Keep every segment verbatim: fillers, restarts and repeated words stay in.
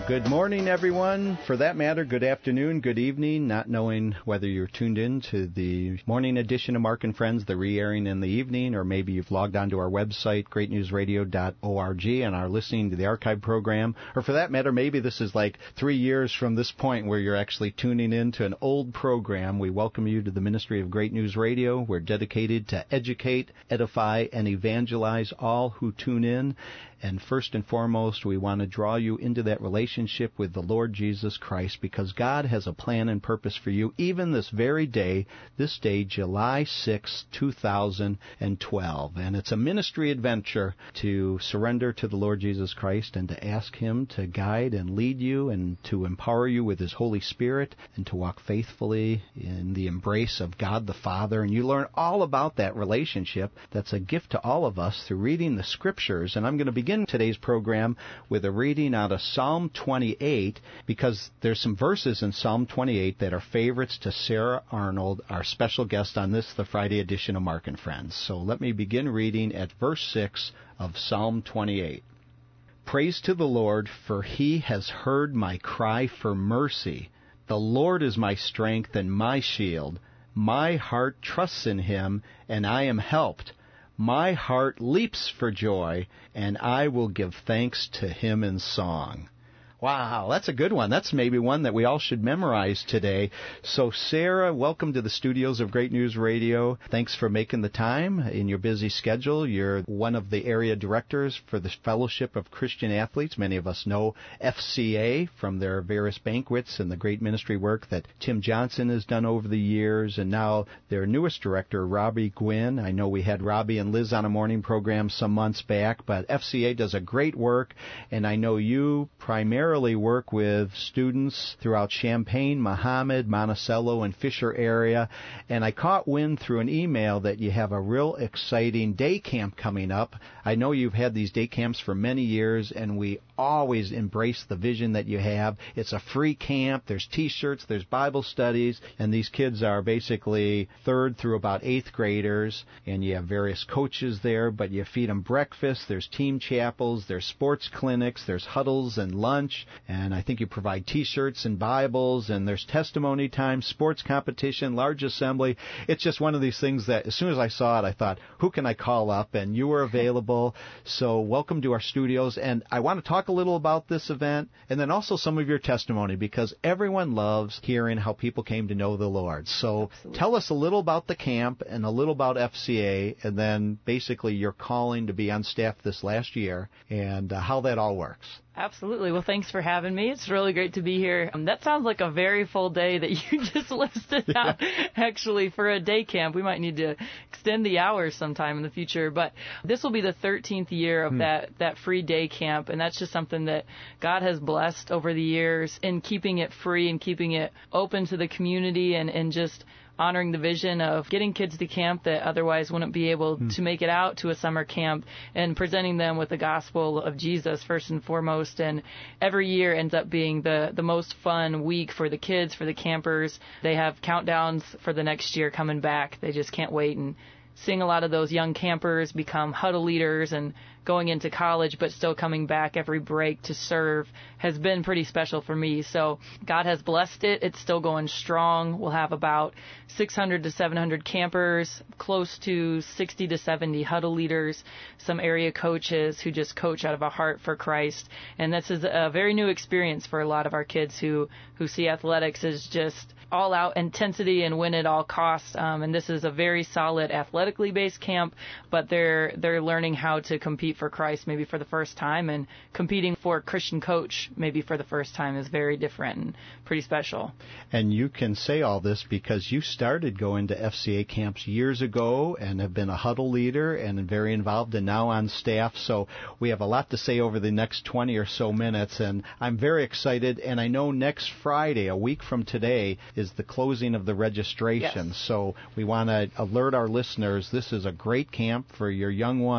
Good morning, everyone. For that matter, good afternoon, good evening, not knowing whether you're tuned in to the morning edition of Mark and Friends, the re-airing in the evening, or maybe you've logged onto our website, great news radio dot org, and are listening to the archive program. Or for that matter, maybe this is like three years from this point where you're actually tuning in to an old program. We welcome you to the ministry of Great News Radio. We're dedicated to educate, edify, and evangelize all who tune in. And first and foremost, we want to draw you into that relationship with the Lord Jesus Christ, because God has a plan and purpose for you, even this very day, this day, July sixth, two thousand twelve. And it's a ministry adventure to surrender to the Lord Jesus Christ and to ask Him to guide and lead you and to empower you with His Holy Spirit and to walk faithfully in the embrace of God the Father. And you learn all about that relationship that's a gift to all of us through reading the Scriptures. And I'm going to begin today's program with a reading out of Psalm twenty-eight, because there's some verses in Psalm twenty-eight that are favorites to Sarah Arnold, our special guest on this, the Friday edition of Mark and Friends. So let me begin reading at verse six of Psalm twenty-eight. Praise to the Lord, for He has heard my cry for mercy. The Lord is my strength and my shield. My heart trusts in Him, and I am helped. My heart leaps for joy, and I will give thanks to Him in song. Wow, that's a good one. That's maybe one that we all should memorize today. So, Sarah, welcome to the studios of Great News Radio. Thanks for making the time in your busy schedule. You're one of the area directors for the Fellowship of Christian Athletes. Many of us know F C A from their various banquets and the great ministry work that Tim Johnson has done over the years. And now their newest director, Robbie Gwynn. I know we had Robbie and Liz on a morning program some months back, but F C A does a great work, and I know you primarily work with students throughout Champaign, Mahomet, Monticello, and Fisher area. And I caught wind through an email that you have a real exciting day camp coming up. I know you've had these day camps for many years, and we always embrace the vision that you have. It's a free camp. There's T-shirts, there's Bible studies, and these kids are basically third through about eighth graders, and you have various coaches there, but you feed them breakfast. There's team chapels, there's sports clinics, there's huddles and lunch. And I think you provide T-shirts and Bibles, and there's testimony time, sports competition, large assembly. It's just one of these things that as soon as I saw it, I thought, who can I call up? And you were available. So welcome to our studios. And I want to talk a little about this event and then also some of your testimony, because everyone loves hearing how people came to know the Lord. So Absolutely. Tell us a little about the camp and a little about F C A, and then basically your calling to be on staff this last year and uh, how that all works. Absolutely. Well, thanks for having me. It's really great to be here. Um, that sounds like a very full day that you just listed out. Actually, for a day camp, we might need to extend the hours sometime in the future. But this will be the thirteenth year of hmm. that, that free day camp, and that's just something that God has blessed over the years in keeping it free and keeping it open to the community, and, and just honoring the vision of getting kids to camp that otherwise wouldn't be able hmm. to make it out to a summer camp, and presenting them with the gospel of Jesus first and foremost. And every year ends up being the, the most fun week for the kids, for the campers. They have countdowns for the next year coming back. They just can't wait, and seeing a lot of those young campers become huddle leaders and going into college, but still coming back every break to serve has been pretty special for me. So God has blessed it. It's still going strong. We'll have about six hundred to seven hundred campers, close to sixty to seventy huddle leaders, some area coaches who just coach out of a heart for Christ. And this is a very new experience for a lot of our kids who, who see athletics as just all-out intensity and win at all costs. Um, and this is a very solid athletically based camp, but they're they're learning how to compete for Christ maybe for the first time, and competing for a Christian coach maybe for the first time is very different and pretty special. And you can say all this because you started going to F C A camps years ago and have been a huddle leader and very involved and now on staff. So we have a lot to say over the next twenty or so minutes, and I'm very excited. And I know next Friday, a week from today, is the closing of the registration. Yes. So we want to alert our listeners, this is a great camp for your young ones.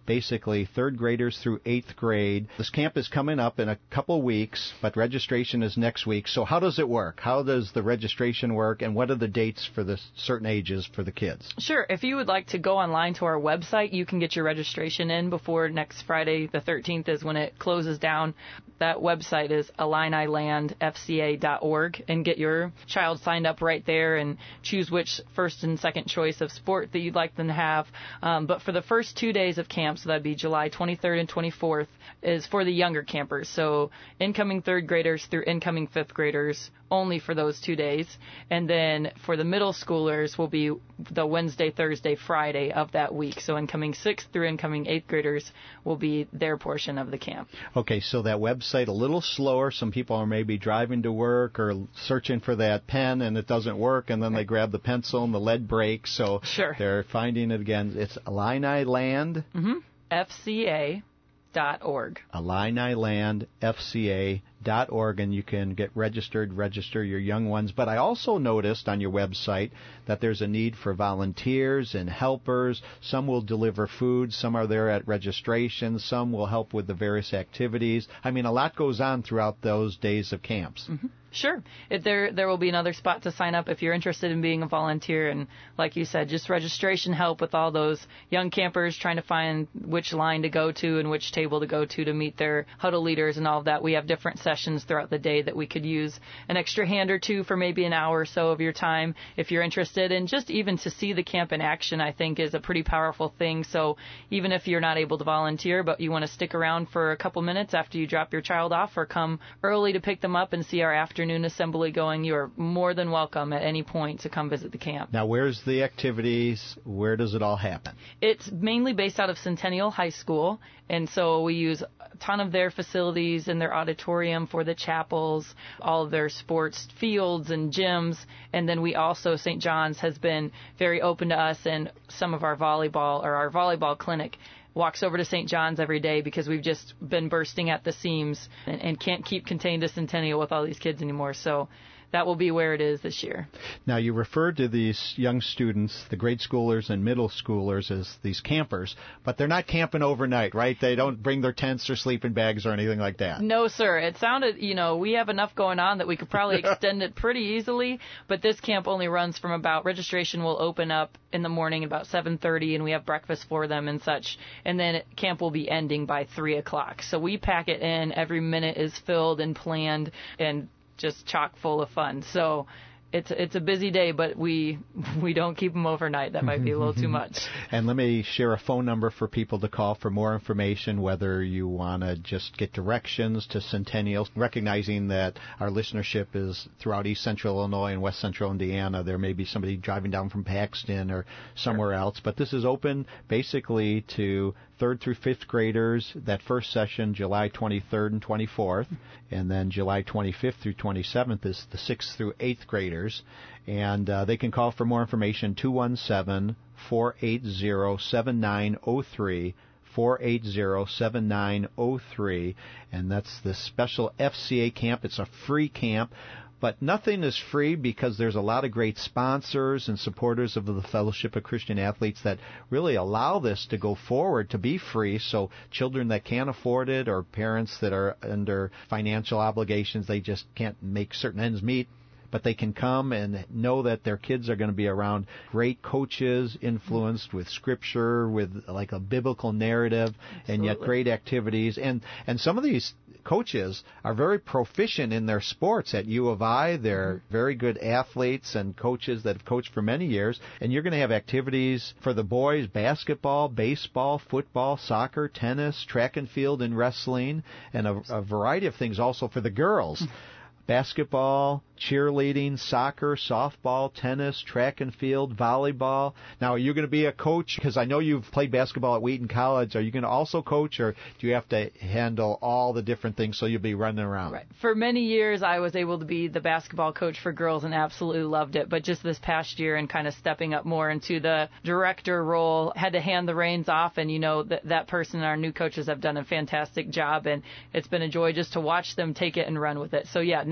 basically third graders through eighth grade. This camp is coming up in a couple weeks, but registration is next week. So how does it work? How does the registration work, and what are the dates for the certain ages for the kids? Sure. If you would like to go online to our website, you can get your registration in before next Friday, the thirteenth, is when it closes down. That website is illini land f c a dot org, and get your child signed up right there and choose which first and second choice of sport that you'd like them to have. Um, but for the first two days of camp, so that'd be July twenty-third and twenty-fourth, is for the younger campers. So incoming third graders through incoming fifth graders only for those two days. And then for the middle schoolers will be the Wednesday, Thursday, Friday of that week. So incoming sixth through incoming eighth graders will be their portion of the camp. Okay, so that website a little slower. Some people are maybe driving to work or searching for that pen and it doesn't work, and then they grab the pencil and the lead breaks. So sure. They're finding it again. It's Illini Land. Mm-hmm. F C A dot org. Illini Land F C A dot org, and you can get registered, register your young ones. But I also noticed on your website that there's a need for volunteers and helpers. Some will deliver food, some are there at registration, some will help with the various activities. I mean, a lot goes on throughout those days of camps. Mm-hmm. Sure. If there there will be another spot to sign up if you're interested in being a volunteer. And like you said, just registration help with all those young campers trying to find which line to go to and which table to go to to meet their huddle leaders and all of that. We have different sessions throughout the day that we could use an extra hand or two for maybe an hour or so of your time if you're interested. And just even to see the camp in action, I think, is a pretty powerful thing. So even if you're not able to volunteer, but you want to stick around for a couple minutes after you drop your child off or come early to pick them up and see our afternoon assembly going, you are more than welcome at any point to come visit the camp. Now, where's the activities? Where does it all happen? It's mainly based out of Centennial High School, and so we use a ton of their facilities and their auditorium for the chapels, all of their sports fields and gyms, and then we also, Saint John's has been very open to us, and some of our volleyball, or our volleyball clinic walks over to Saint John's every day because we've just been bursting at the seams and, and can't keep contained to Centennial with all these kids anymore. So that will be where it is this year. Now, you referred to these young students, the grade schoolers and middle schoolers, as these campers, but they're not camping overnight, right? They don't bring their tents or sleeping bags or anything like that. No, sir. It sounded, you know, we have enough going on that we could probably extend it pretty easily, but this camp only runs from about, registration will open up in the morning about seven thirty, and we have breakfast for them and such, and then camp will be ending by three o'clock. So we pack it in. Every minute is filled and planned and just chock full of fun. So it's it's a busy day, but we we don't keep them overnight. That might be a little too much. And let me share a phone number for people to call for more information, whether you want to just get directions to Centennial, recognizing that our listenership is throughout East Central Illinois and West Central Indiana. There may be somebody driving down from Paxton or somewhere sure. else, but this is open basically to third through fifth graders. That first session, July twenty-third and twenty-fourth, and then July twenty-fifth through twenty-seventh is the sixth through eighth graders. And uh, they can call for more information, two one seven, four eight zero, seven nine zero three, four eight zero, seven nine zero three, and that's the special F C A camp. It's a free camp. But nothing is free because there's a lot of great sponsors and supporters of the Fellowship of Christian Athletes that really allow this to go forward to be free. So children that can't afford it or parents that are under financial obligations, they just can't make certain ends meet, but they can come and know that their kids are going to be around great coaches influenced with Scripture, with like a biblical narrative, Absolutely. And yet great activities. And, and some of these coaches are very proficient in their sports at U of I. They're mm-hmm. very good athletes and coaches that have coached for many years. And you're going to have activities for the boys, basketball, baseball, football, soccer, tennis, track and field, and wrestling, and a, a variety of things also for the girls. Basketball, cheerleading, soccer, softball, tennis, track and field, volleyball. Now, are you going to be a coach? Because I know you've played basketball at Wheaton College. Are you going to also coach, or do you have to handle all the different things so you'll be running around? Right. For many years, I was able to be the basketball coach for girls and absolutely loved it. But just this past year and kind of stepping up more into the director role, had to hand the reins off. And, you know, that, that person and our new coaches have done a fantastic job. And it's been a joy just to watch them take it and run with it. So, yeah,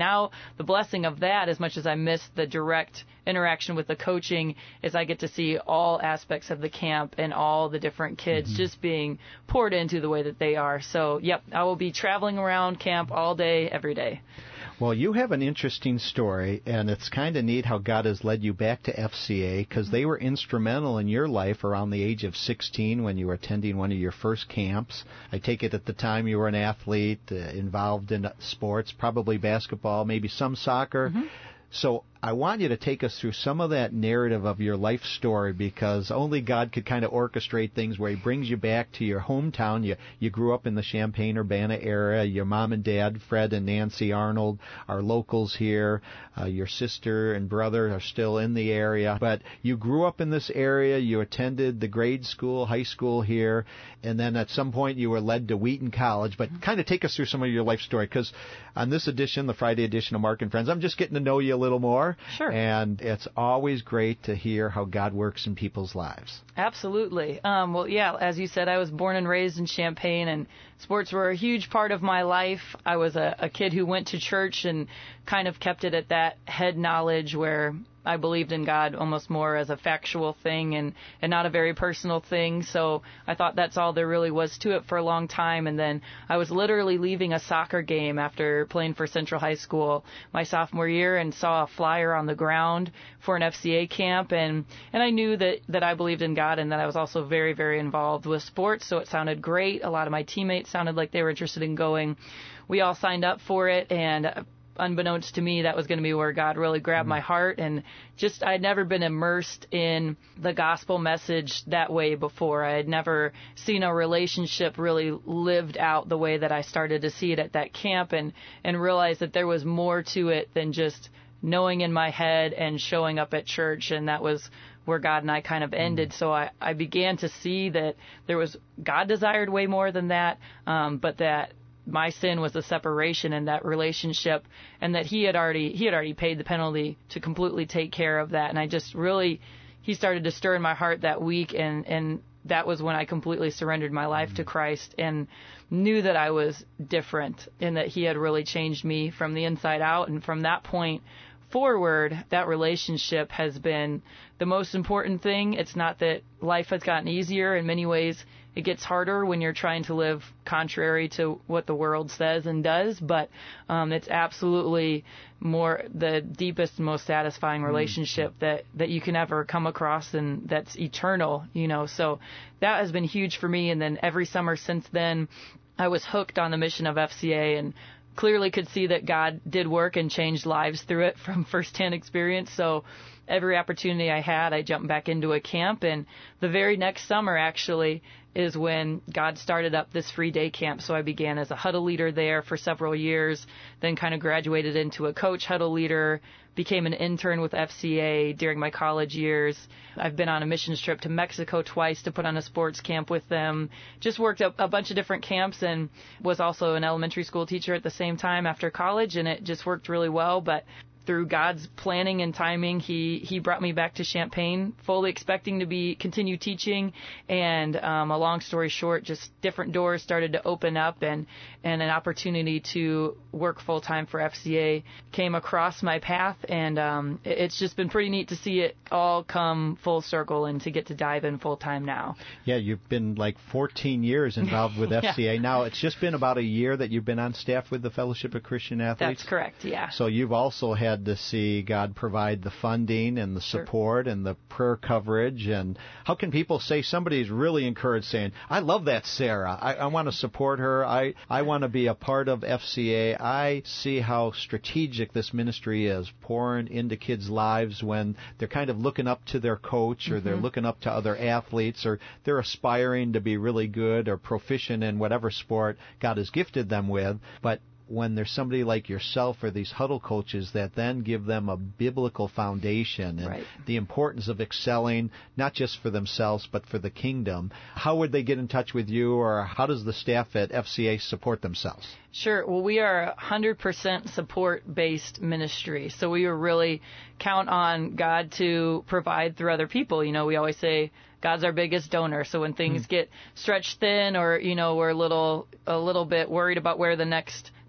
now the blessing of that, as much as I miss the direct interaction with the coaching, is I get to see all aspects of the camp and all the different kids mm-hmm. just being poured into the way that they are. So, yep, I will be traveling around camp all day, every day. Well, you have an interesting story, and it's kind of neat how God has led you back to F C A, because they were instrumental in your life around the age of sixteen when you were attending one of your first camps. I take it at the time you were an athlete, uh, involved in sports, probably basketball, maybe some soccer. Mm-hmm. So I want you to take us through some of that narrative of your life story, because only God could kind of orchestrate things where He brings you back to your hometown. You you grew up in the Champaign-Urbana area. Your mom and dad, Fred and Nancy Arnold, are locals here. Uh, your sister and brother are still in the area. But you grew up in this area. You attended the grade school, high school here, and then at some point you were led to Wheaton College. But kind of take us through some of your life story, because on this edition, the Friday edition of Mark and Friends, I'm just getting to know you a little more. Sure. And it's always great to hear how God works in people's lives. Absolutely. Um, well, yeah, as you said, I was born and raised in Champaign, and sports were a huge part of my life. I was a, a kid who went to church and kind of kept it at that head knowledge where I believed in God almost more as a factual thing and, and not a very personal thing. So I thought that's all there really was to it for a long time. And then I was literally leaving a soccer game after playing for Central High School my sophomore year and saw a flyer on the ground for an F C A camp. And, and I knew that, that I believed in God and that I was also very, very involved with sports. So it sounded great. A lot of my teammates sounded like they were interested in going. We all signed up for it, and unbeknownst to me, that was going to be where God really grabbed mm-hmm. my heart. And just, I'd never been immersed in the gospel message that way before. I had never seen a relationship really lived out the way that I started to see it at that camp, and, and realized that there was more to it than just knowing in my head and showing up at church. And that was where God and I kind of ended. Mm-hmm. So I, I began to see that there was, God desired way more than that, um, but that my sin was a separation in that relationship, and that he had already he had already paid the penalty to completely take care of that. And I just really, he started to stir in my heart that week, and, and that was when I completely surrendered my life mm-hmm. to Christ and knew that I was different and that he had really changed me from the inside out. And from that point forward, that relationship has been the most important thing. It's not that life has gotten easier. In many ways, it gets harder when you're trying to live contrary to what the world says and does, but um, it's absolutely more the deepest, most satisfying relationship that, that you can ever come across, and that's eternal, you know. So that has been huge for me. And then every summer since then, I was hooked on the mission of F C A and clearly could see that God did work and changed lives through it from firsthand experience. So every opportunity I had, I jumped back into a camp. And the very next summer, actually, is when God started up this free day camp. So I began as a huddle leader there for several years, then kind of graduated into a coach huddle leader, became an intern with F C A during my college years. I've been on a missions trip to Mexico twice to put on a sports camp with them. Just worked a, a bunch of different camps, and was also an elementary school teacher at the same time after college, and it just worked really well. But through God's planning and timing, he, he brought me back to Champaign, fully expecting to be continue teaching. And um, a long story short, just different doors started to open up, and, and an opportunity to work full time for F C A came across my path. And um, it's just been pretty neat to see it all come full circle and to get to dive in full time now. Yeah, you've been like fourteen years involved with F C A. Yeah. Now it's just been about a year that you've been on staff with the Fellowship of Christian Athletes. That's correct, yeah. So you've also had to see God provide the funding and the support sure. and the prayer coverage. And how can people say somebody's really encouraged, saying, I love that Sarah. I, I want to support her. I, I want to be a part of F C A. I see how strategic this ministry is, pouring into kids' lives when they're kind of looking up to their coach, or mm-hmm. they're looking up to other athletes, or they're aspiring to be really good or proficient in whatever sport God has gifted them with. But when there's somebody like yourself or these huddle coaches that then give them a biblical foundation and right. the importance of excelling, not just for themselves, but for the kingdom, how would they get in touch with you, or how does the staff at F C A support themselves? Sure. Well, we are a one hundred percent support-based ministry, so we really count on God to provide through other people. You know, we always say God's our biggest donor, so when things mm. get stretched thin, or, you know, we're a little, a little bit worried about where the next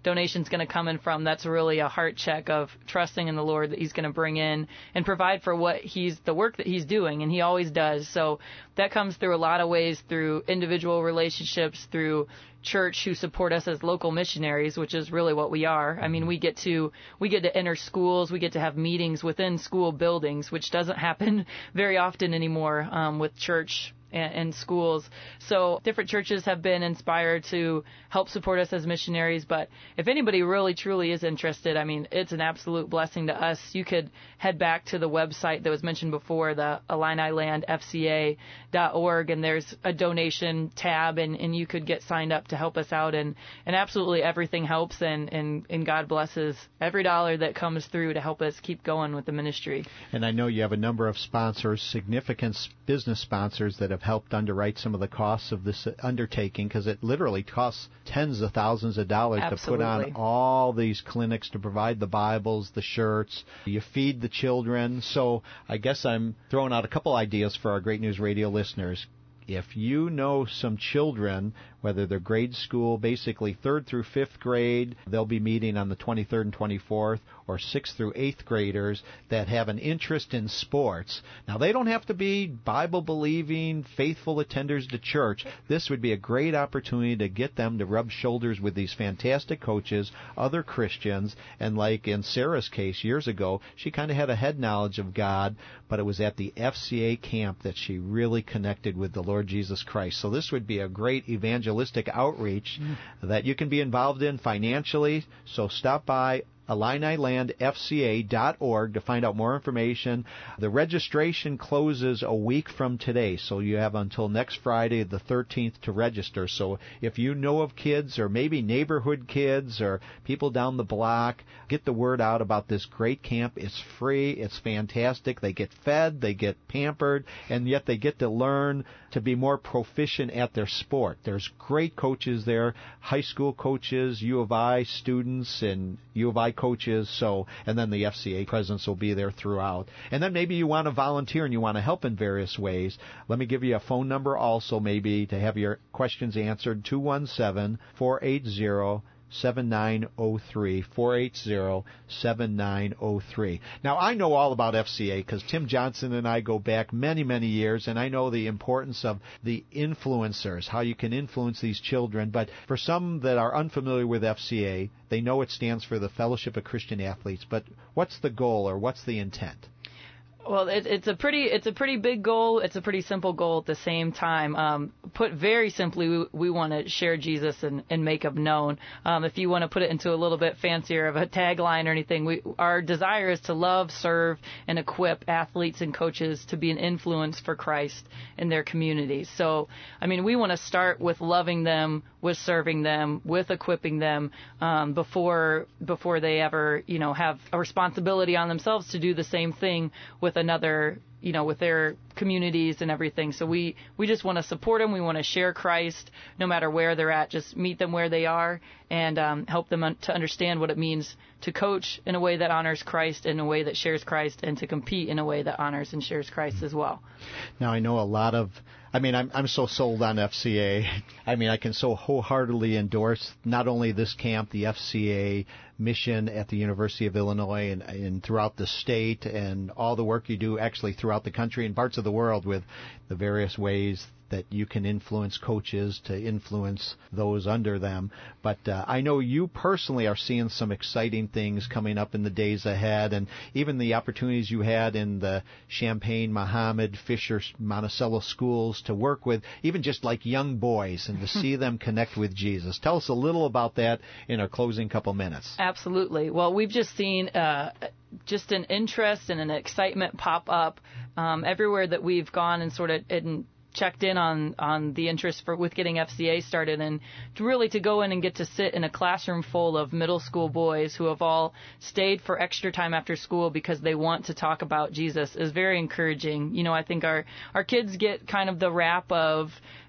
donation's going to come in from, that's really a heart check of trusting in the Lord that He's going to bring in and provide for what He's, the work that He's doing, and He always does. So that comes through a lot of ways, through individual relationships, through church who support us as local missionaries, which is really what we are. I mean, we get to we get to enter schools, we get to have meetings within school buildings, which doesn't happen very often anymore um, with church and, and schools. So different churches have been inspired to help support us as missionaries. But if anybody really truly is interested, I mean, it's an absolute blessing to us. You could head back to the website that was mentioned before, the Illini Land F C A dot org, and there's a donation tab, and, and you could get signed up to help us out. And, and absolutely everything helps, and, and, and God blesses every dollar that comes through to help us keep going with the ministry. And I know you have a number of sponsors, significant business sponsors that have helped underwrite some of the costs of this undertaking, because it literally costs tens of thousands of dollars Absolutely. to put on all these clinics, to provide the Bibles, the shirts, you feed the children. So I guess I'm throwing out a couple ideas for our Great News Radio listeners. If you know some children, whether they're grade school, basically third through fifth grade, they'll be meeting on the twenty-third and twenty-fourth, or sixth through eighth graders that have an interest in sports. Now, they don't have to be Bible-believing, faithful attenders to church. This would be a great opportunity to get them to rub shoulders with these fantastic coaches, other Christians, and like in Sarah's case years ago, she kind of had a head knowledge of God, but it was at the F C A camp that she really connected with the Lord Jesus Christ. So this would be a great evangelistic outreach mm. that you can be involved in financially. So stop by Illini Land F C A dot org to find out more information. The registration closes a week from today, so you have until next Friday, the thirteenth, to register. So if you know of kids, or maybe neighborhood kids, or people down the block, get the word out about this great camp. It's free. It's fantastic. They get fed. They get pampered, and yet they get to learn to be more proficient at their sport. There's great coaches there, high school coaches, U of I students, and U of I coaches, so, and then the F C A presence will be there throughout. And then maybe you want to volunteer and you want to help in various ways. Let me give you a phone number also, maybe, to have your questions answered, two one seven, four eight zero, seven nine zero three, four eight zero, seven nine zero three. Now, I know all about F C A because Tim Johnson and I go back many, many years, and I know the importance of the influencers, how you can influence these children. But for some that are unfamiliar with F C A, they know it stands for the Fellowship of Christian Athletes. But what's the goal, or what's the intent? Well, it, it's a pretty it's a pretty big goal. It's a pretty simple goal at the same time. Um, put very simply, we, we want to share Jesus and, and make Him known. Um, if you want to put it into a little bit fancier of a tagline or anything, we, our desire is to love, serve, and equip athletes and coaches to be an influence for Christ in their communities. So, I mean, we want to start with loving them, with serving them, with equipping them um, before before they ever, you know, have a responsibility on themselves to do the same thing with another, you know, with their communities and everything. So we, we just want to support them. We want to share Christ no matter where they're at. Just meet them where they are and um, help them un- to understand what it means to coach in a way that honors Christ, in a way that shares Christ, and to compete in a way that honors and shares Christ as well. Now, I know a lot of, I mean, I'm I'm so sold on F C A. I mean, I can so wholeheartedly endorse not only this camp, the F C A mission at the University of Illinois and, and throughout the state, and all the work you do actually throughout the country and parts of the world with the various ways that you can influence coaches to influence those under them. But uh, I know you personally are seeing some exciting things coming up in the days ahead, and even the opportunities you had in the Champaign, Muhammad, Fisher, Monticello schools to work with even just like young boys and to see them connect with Jesus. Tell us a little about that in our closing couple minutes. Absolutely. Well, we've just seen uh, just an interest and an excitement pop up um, everywhere that we've gone and sort of in checked in on, on the interest for with getting F C A started, and to really to go in and get to sit in a classroom full of middle school boys who have all stayed for extra time after school because they want to talk about Jesus is very encouraging. You know, I think our, our kids get kind of the rap of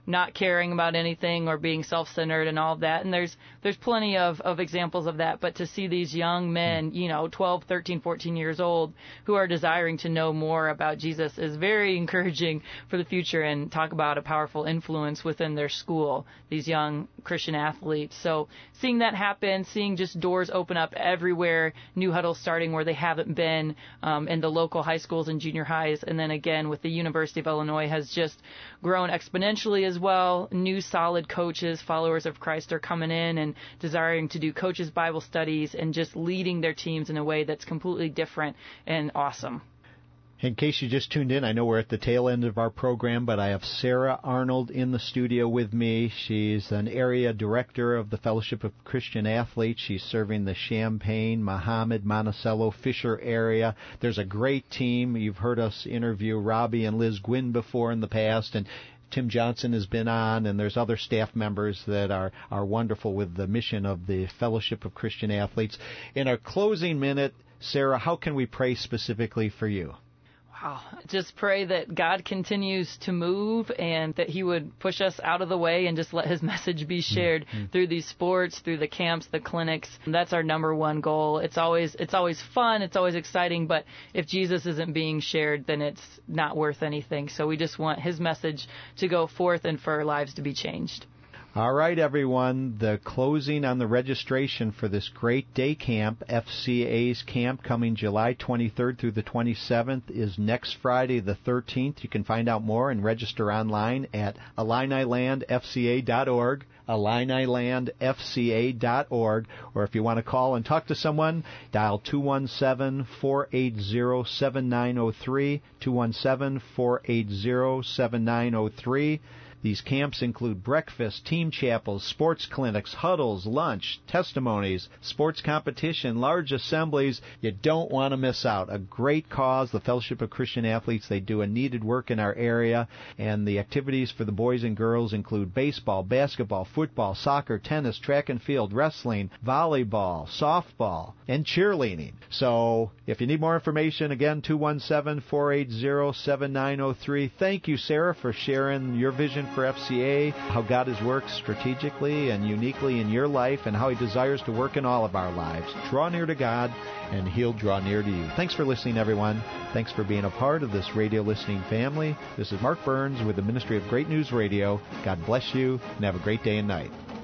not caring about anything or being self-centered and all of that. And there's there's plenty of, of examples of that. But to see these young men, you know, twelve, thirteen, fourteen years old, who are desiring to know more about Jesus is very encouraging for the future, and talk about a powerful influence within their school, these young Christian athletes. So seeing that happen, seeing just doors open up everywhere, New Huddle starting where they haven't been, um, in the local high schools and junior highs, and then again with the University of Illinois has just grown exponentially as well. New solid coaches, followers of Christ, are coming in and desiring to do coaches' Bible studies and just leading their teams in a way that's completely different and awesome. In case you just tuned in, I know we're at the tail end of our program, but I have Sarah Arnold in the studio with me. She's an area director of the Fellowship of Christian Athletes. She's serving the Champaign, Mahomet, Monticello, Fisher area. There's a great team. You've heard us interview Robbie and Liz Gwynn before in the past, and Tim Johnson has been on, and there's other staff members that are, are wonderful with the mission of the Fellowship of Christian Athletes. In our closing minute, Sarah, how can we pray specifically for you? Wow. Just pray that God continues to move and that he would push us out of the way and just let his message be shared mm-hmm. through these sports, through the camps, the clinics. That's our number one goal. It's always it's always fun. It's always exciting. But if Jesus isn't being shared, then it's not worth anything. So we just want his message to go forth and for our lives to be changed. All right, everyone, the closing on the registration for this great day camp, F C A's camp, coming July twenty-third through the twenty-seventh, is next Friday the thirteenth. You can find out more and register online at Illini Land F C A dot org, Illini Land F C A dot org, or if you want to call and talk to someone, dial two one seven, four eight zero, seven nine zero three, two one seven, four eight zero, seven nine zero three. These camps include breakfast, team chapels, sports clinics, huddles, lunch, testimonies, sports competition, large assemblies. You don't want to miss out. A great cause, the Fellowship of Christian Athletes. They do a needed work in our area, and the activities for the boys and girls include baseball, basketball, football, soccer, tennis, track and field, wrestling, volleyball, softball, and cheerleading. So if you need more information, again, two one seven, four eight zero, seven nine zero three. Thank you, Sarah, for sharing your vision for F C A, how God has worked strategically and uniquely in your life, and how he desires to work in all of our lives. Draw near to God, and he'll draw near to you. Thanks for listening, everyone. Thanks for being a part of this radio listening family. This is Mark Burns with the Ministry of Great News Radio. God bless you, and have a great day and night.